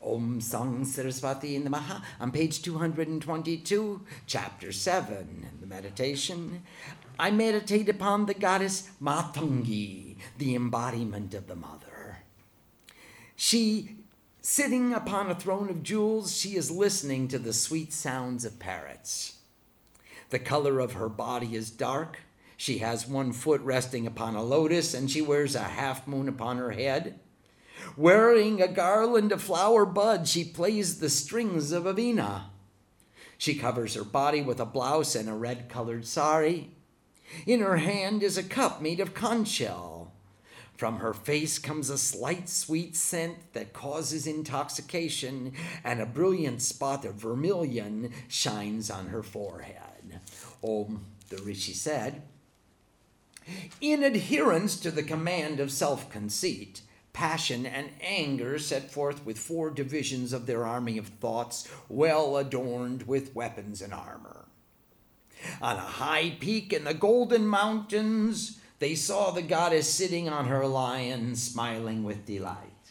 Om Sang Saraswati Namaha on page 222, chapter 7, the meditation. I meditate upon the goddess Matangi, the embodiment of the mother. She, sitting upon a throne of jewels, she is listening to the sweet sounds of parrots. The color of her body is dark. She has one foot resting upon a lotus, and she wears a half moon upon her head. Wearing a garland of flower buds, she plays the strings of a veena. She covers her body with a blouse and a red-colored sari. In her hand is a cup made of conch shell. From her face comes a slight sweet scent that causes intoxication, and a brilliant spot of vermilion shines on her forehead. The Rishi said, in adherence to the command of self-conceit, passion and anger set forth with 4 divisions of their army of thoughts, well adorned with weapons and armor. On a high peak in the Golden Mountains, they saw the goddess sitting on her lion, smiling with delight.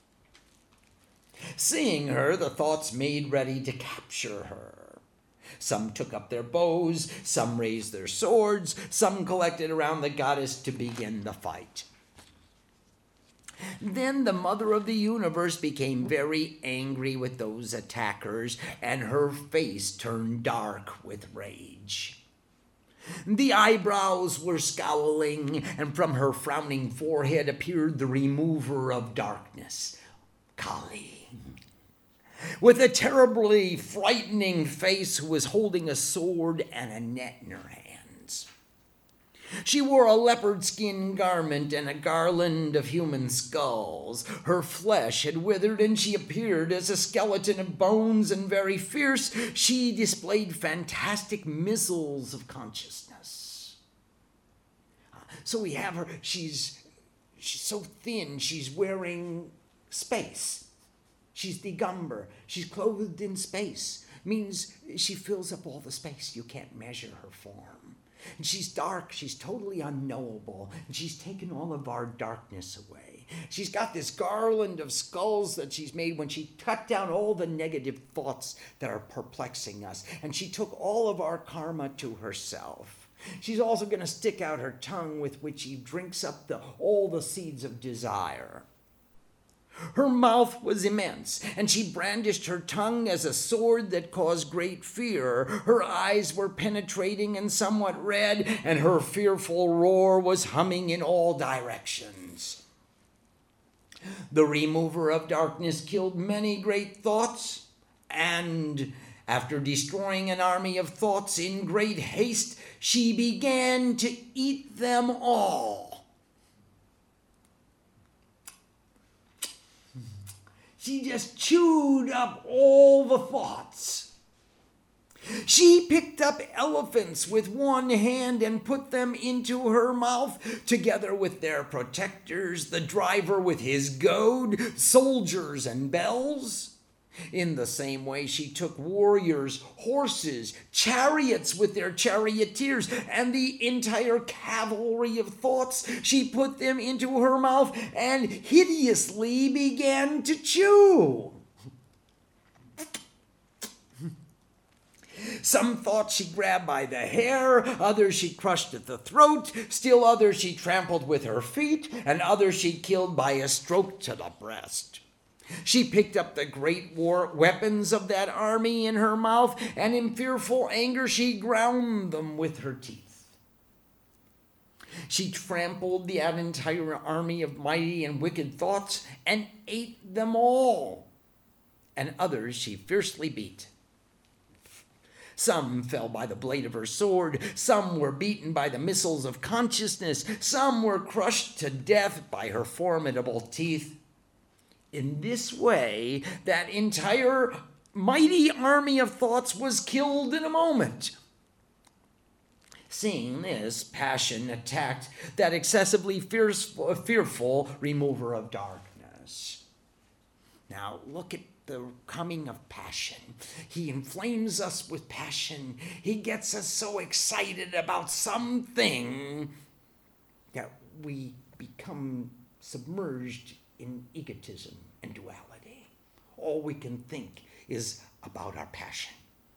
Seeing her, the thoughts made ready to capture her. Some took up their bows, some raised their swords, some collected around the goddess to begin the fight. Then the mother of the universe became very angry with those attackers, and her face turned dark with rage. The eyebrows were scowling, and from her frowning forehead appeared the remover of darkness, Kali, with a terribly frightening face, who was holding a sword and a net in her hands. She wore a leopard skin garment and a garland of human skulls. Her flesh had withered, and she appeared as a skeleton of bones, and very fierce. She displayed fantastic missiles of consciousness. So we have her, she's so thin, she's wearing space. She's Digambar, she's clothed in space. Means she fills up all the space. You can't measure her form. And she's dark, she's totally unknowable, and she's taken all of our darkness away. She's got this garland of skulls that she's made when she cut down all the negative thoughts that are perplexing us, and she took all of our karma to herself. She's also going to stick out her tongue, with which she drinks up all the seeds of desire. Her mouth was immense, and she brandished her tongue as a sword that caused great fear. Her eyes were penetrating and somewhat red, and her fearful roar was humming in all directions. The remover of darkness killed many great thoughts, and after destroying an army of thoughts in great haste, she began to eat them all. She just chewed up all the thoughts. She picked up elephants with one hand and put them into her mouth, together with their protectors, the driver with his goad, soldiers and bells. In the same way, she took warriors, horses, chariots with their charioteers, and the entire cavalry of thoughts. She put them into her mouth and hideously began to chew. Some thoughts she grabbed by the hair, others she crushed at the throat, still others she trampled with her feet, and others she killed by a stroke to the breast. She picked up the great war weapons of that army in her mouth, and in fearful anger she ground them with her teeth. She trampled that entire army of mighty and wicked thoughts and ate them all, and others she fiercely beat. Some fell by the blade of her sword, some were beaten by the missiles of consciousness, some were crushed to death by her formidable teeth. In this way, that entire mighty army of thoughts was killed in a moment. Seeing this, passion attacked that excessively fearful remover of darkness. Now, look at the coming of passion. He inflames us with passion. He gets us so excited about something that we become submerged in egotism and duality. All we can think is about our passion.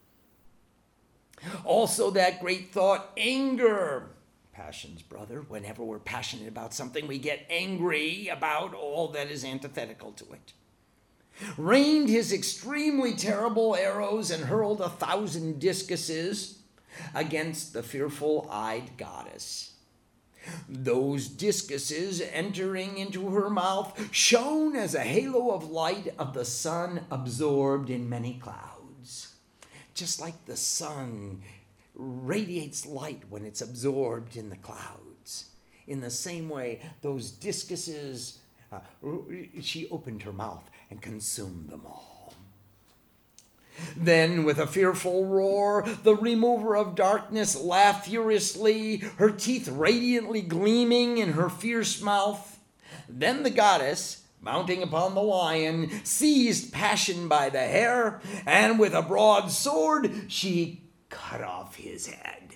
Also, that great thought, anger. Passions, brother. Whenever we're passionate about something, we get angry about all that is antithetical to it. Rained his extremely terrible arrows and hurled 1,000 discuses against the fearful-eyed goddess. Those discuses, entering into her mouth, shone as a halo of light of the sun absorbed in many clouds. Just like the sun radiates light when it's absorbed in the clouds. In the same way, those discuses, she opened her mouth and consumed them all. Then, with a fearful roar, the remover of darkness laughed furiously, her teeth radiantly gleaming in her fierce mouth. Then the goddess, mounting upon the lion, seized Passion by the hair, and with a broad sword, she cut off his head.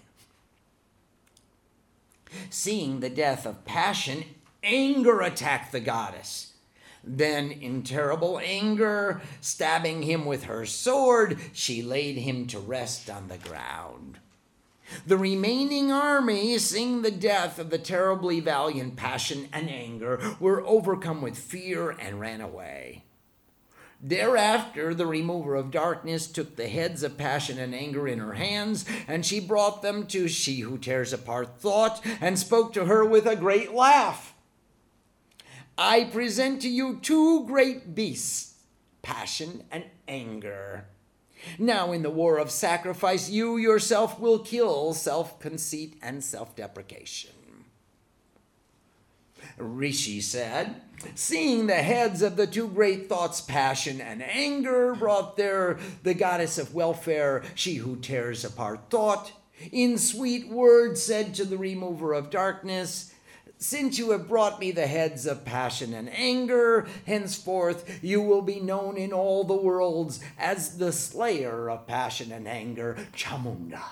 Seeing the death of Passion, anger attacked the goddess. Then, in terrible anger, stabbing him with her sword, she laid him to rest on the ground. The remaining army, seeing the death of the terribly valiant Passion and Anger, were overcome with fear and ran away. Thereafter, the remover of darkness took the heads of Passion and Anger in her hands, and she brought them to She Who Tears Apart Thought, and spoke to her with a great laugh. I present to you 2 great beasts, Passion and Anger. Now in the war of sacrifice, you yourself will kill self-conceit and self-deprecation. Rishi said, seeing the heads of the 2 great thoughts, Passion and Anger, brought there the goddess of welfare, She Who Tears Apart Thought, in sweet words said to the remover of darkness, since you have brought me the heads of Passion and Anger, henceforth you will be known in all the worlds as the slayer of Passion and Anger, Chamunda.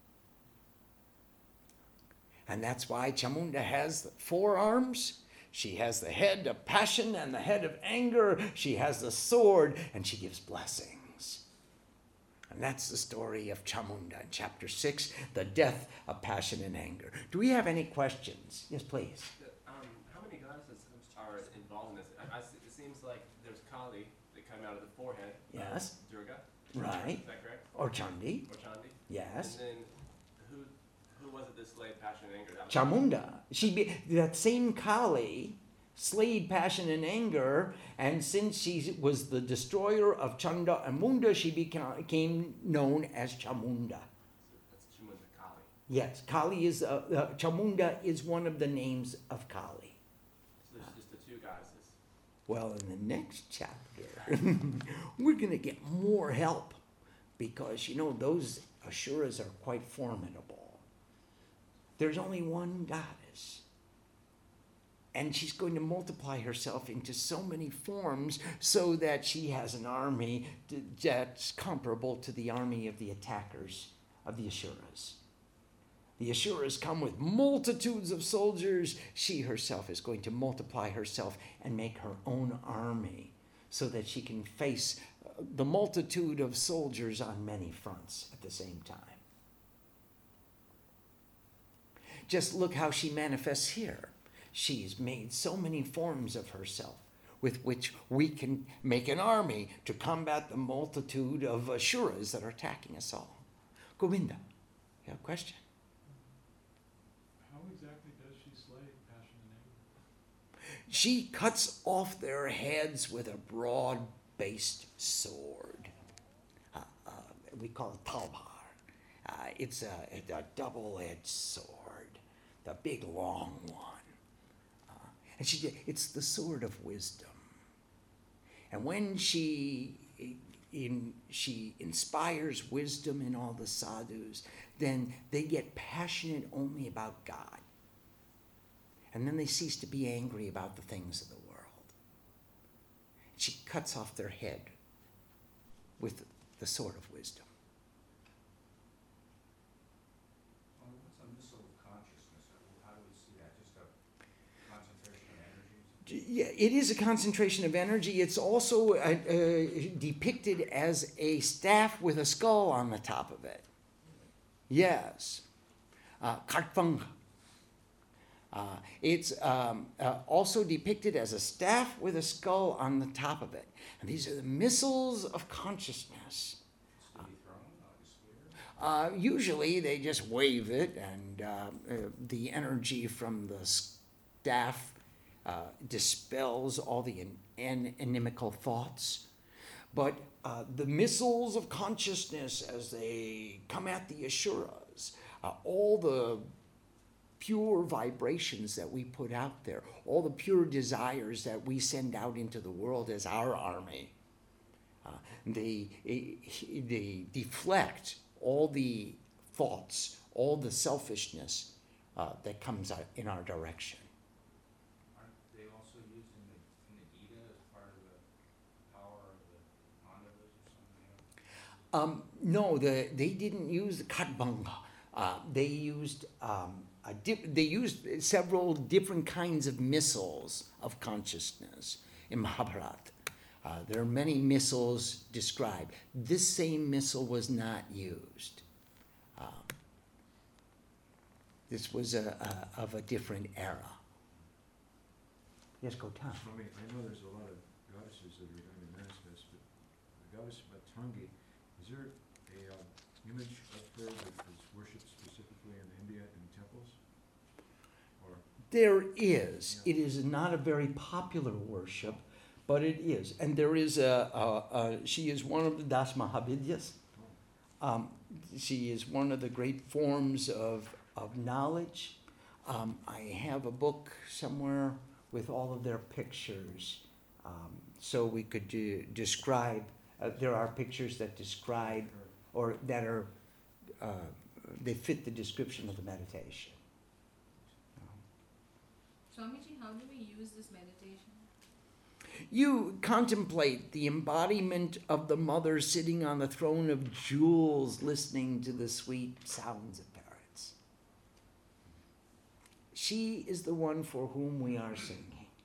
And that's why Chamunda has 4 arms. She has the head of passion and the head of anger. She has the sword, and she gives blessings. And that's the story of Chamunda in chapter 6, the death of passion and anger. Do we have any questions? Yes, please. How many goddesses are involved in this? It seems like there's Kali that come out of the forehead. Yes. Durga. Right. Is that correct? Or Chandi. Or Chandi. Yes. And then who was it that slayed passion and anger? Chamunda. That same Kali slayed passion and anger, and since she was the destroyer of Chanda and Munda, she became known as Chamunda. That's Chamunda Kali. Yes, Kali is Chamunda is one of the names of Kali. So there's just the 2 goddesses. Well, in the next chapter, we're going to get more help because, those Asuras are quite formidable. There's only one goddess. And she's going to multiply herself into so many forms so that she has an army that's comparable to the army of the attackers of the Asuras. The Asuras come with multitudes of soldiers. She herself is going to multiply herself and make her own army so that she can face the multitude of soldiers on many fronts at the same time. Just look how she manifests here. She's made so many forms of herself with which we can make an army to combat the multitude of Asuras that are attacking us all. Govinda, you have a question? How exactly does she slay passion and anger? She cuts off their heads with a broad-based sword. We call it talbar. It's a double-edged sword. The big long one. And it's the sword of wisdom. And when she inspires wisdom in all the sadhus, then they get passionate only about God. And then they cease to be angry about the things of the world. She cuts off their head with the sword of wisdom. Yeah, it is a concentration of energy. It's also depicted as a staff with a skull on the top of it. Yes. Kartpang. It's also depicted as a staff with a skull on the top of it. And these are the missiles of consciousness. Usually they just wave it, and the energy from the staff dispels all the inimical thoughts. But the missiles of consciousness, as they come at the Asuras, all the pure vibrations that we put out there, all the pure desires that we send out into the world as our army, they deflect all the thoughts, all the selfishness that comes out in our direction. Aren't they also used in the Gita as part of the power of the Pandavas or something else? No, they didn't use the Katbanga. They used several different kinds of missiles of consciousness in Mahabharata. There are many missiles described. This same missile was not used. This was of a different era. Yes, Gautam. Swami, I know there's a lot of goddesses that are going to manifest, but the goddess Matangi, is there a image of her that is worshipped specifically in India in temples? Or There is. It is not a very popular worship, but it is. And there is she is one of the Das Mahavidyas. She is one of the great forms of knowledge. I have a book somewhere with all of their pictures. So we could describe, there are pictures that describe, or that are, they fit the description of the meditation. Swamiji, how do we use this meditation? You contemplate the embodiment of the mother sitting on the throne of jewels, listening to the sweet sounds of parrots. She is the one for whom we are singing.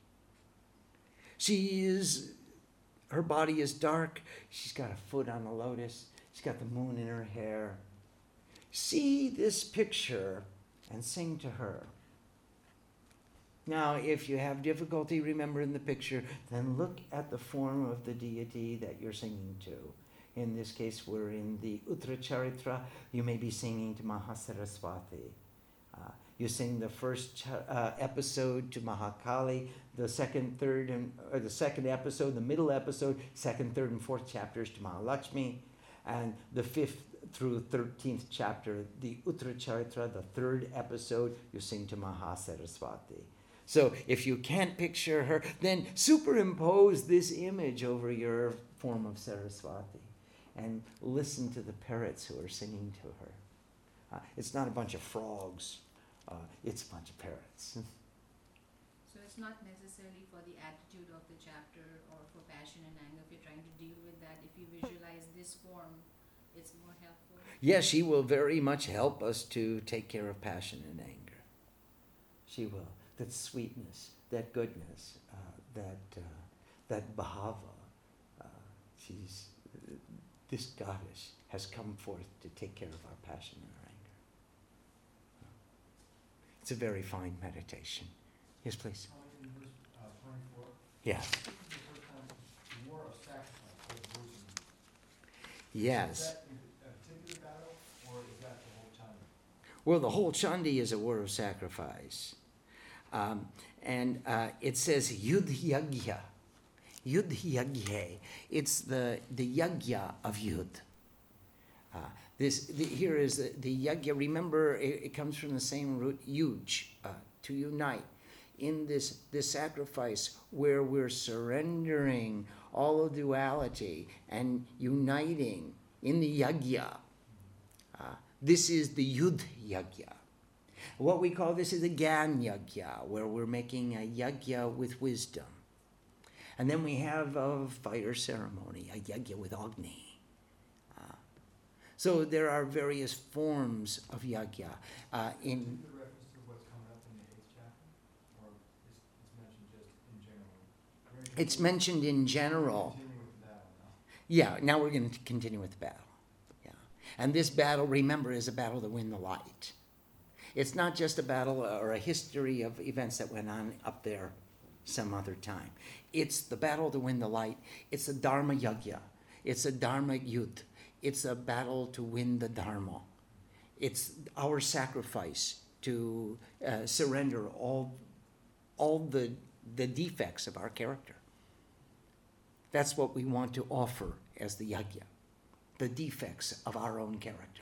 Her body is dark. She's got a foot on a lotus. She's got the moon in her hair. See this picture and sing to her. Now, if you have difficulty remembering the picture, then look at the form of the deity that you're singing to. In this case, we're in the Uttaracharitra. You may be singing to Mahasaraswati. You sing the first episode to Mahakali, the second, the second episode, the middle episode, second, third, and fourth chapters to Mahalakshmi, and the 5th through 13th chapter, the Uttaracharitra, the third episode, you sing to Mahasaraswati. So if you can't picture her, then superimpose this image over your form of Saraswati and listen to the parrots who are singing to her. It's not a bunch of frogs. It's a bunch of parrots. So it's not necessarily for the attitude of the chapter or for passion and anger. If you're trying to deal with that, if you visualize this form, it's more helpful. Yes, she will very much help us to take care of passion and anger. She will. That sweetness, that goodness, that bhava. This goddess has come forth to take care of our passion and our anger. It's a very fine meditation. Yes, please. in verse 24, Yeah. this is the first time the war of sacrifice was mentioned. Yes. Is that a particular battle, or is that the whole time? Well, the whole Chandi is a war of sacrifice. And it says Yudh Yagya. Yudh Yagya. It's the Yagya of Yudh. Here is the Yagya. Remember, it comes from the same root, yuj, to unite. In this sacrifice where we're surrendering all of duality and uniting in the Yagya. This is the Yudh Yagya. What we call this is a Gyan Yagya, where we're making a Yagya with wisdom. And then we have a fire ceremony, a Yagya with Agni. So there are various forms of Yagya. Is it a reference to what's coming up in the 8th chapter? Or it's mentioned just in general? It's mentioned in general. Yeah, now we're going to continue with the battle. Yeah. And this battle, remember, is a battle to win the light. It's not just a battle or a history of events that went on up there some other time. It's the battle to win the light. It's a Dharma Yajna. It's a Dharma Yudh. It's a battle to win the Dharma. It's our sacrifice to surrender all the defects of our character. That's what we want to offer as the yajna, the defects of our own character.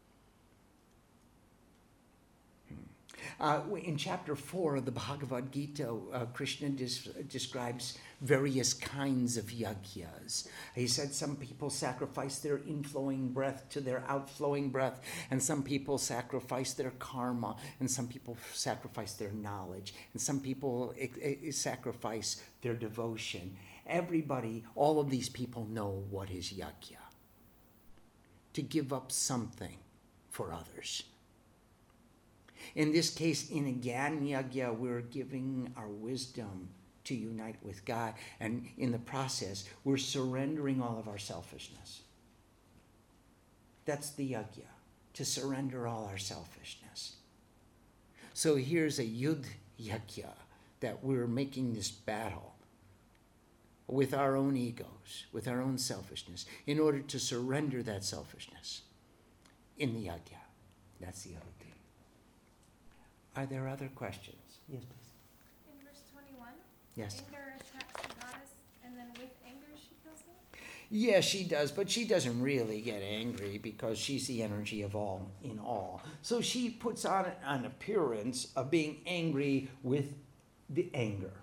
In chapter 4 of the Bhagavad Gita, Krishna describes various kinds of yajnas. He said some people sacrifice their inflowing breath to their outflowing breath, and some people sacrifice their karma, and some people sacrifice their knowledge, and some people sacrifice their devotion. Everybody, all of these people know what is yajna. To give up something for others. In this case, in a Gyan Yajna, we're giving our wisdom to unite with God. And in the process, we're surrendering all of our selfishness. That's the Yajna, to surrender all our selfishness. So here's a Yudh Yajna, that we're making this battle with our own egos, with our own selfishness, in order to surrender that selfishness in the Yajna. That's the other thing. Are there other questions? Yes, please. In verse 21, Yes. anger attacks the goddess, and then with anger she kills him? Yes, she does, but she doesn't really get angry because she's the energy of all in all. So she puts on an appearance of being angry with the anger.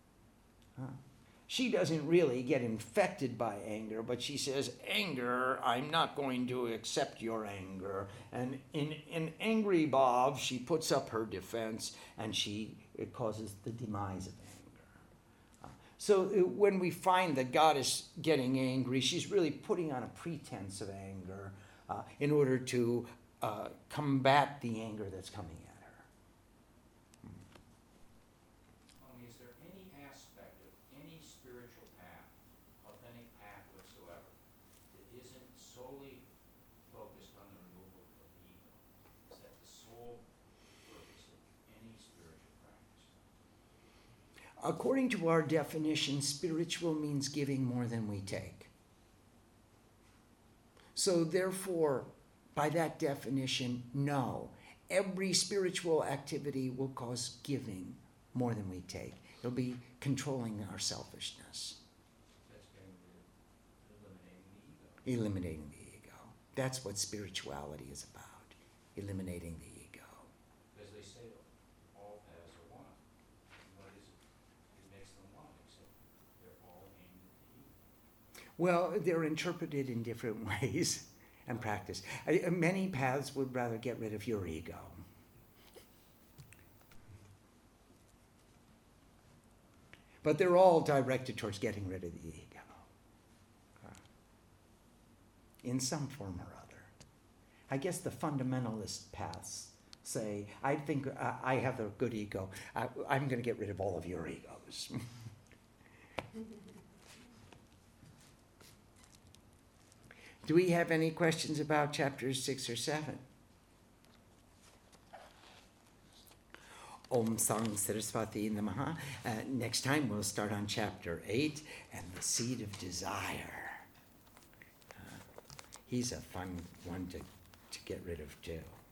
She doesn't really get infected by anger, but she says, anger, I'm not going to accept your anger. And in angry Bhav, she puts up her defense, and it causes the demise of anger. So when we find that God is getting angry, she's really putting on a pretense of anger in order to combat the anger that's coming at her. Is there any aspect of any spiritual path, authentic path whatsoever, that isn't solely focused on the removal of the ego? Is that the sole purpose of any spiritual practice? According to our definition, spiritual means giving more than we take. So therefore, by that definition, no. Every spiritual activity will cause giving more than we take. It'll be controlling our selfishness. That's getting rid of eliminating the ego. Eliminating the ego. That's what spirituality is about. Eliminating the ego. Because they say all paths are one. What is it? It makes them one, except they're all aimed at the ego. Well, they're interpreted in different ways and practiced. Many paths would rather get rid of your ego. But they're all directed towards getting rid of the ego. In some form or other. I guess the fundamentalist paths say, I think I have a good ego. I'm going to get rid of all of your egos. Do we have any questions about chapters 6 or 7? Om Sang Saraswati Namaha. Next time we'll start on chapter 8 and the seed of desire. He's a fun one to get rid of too.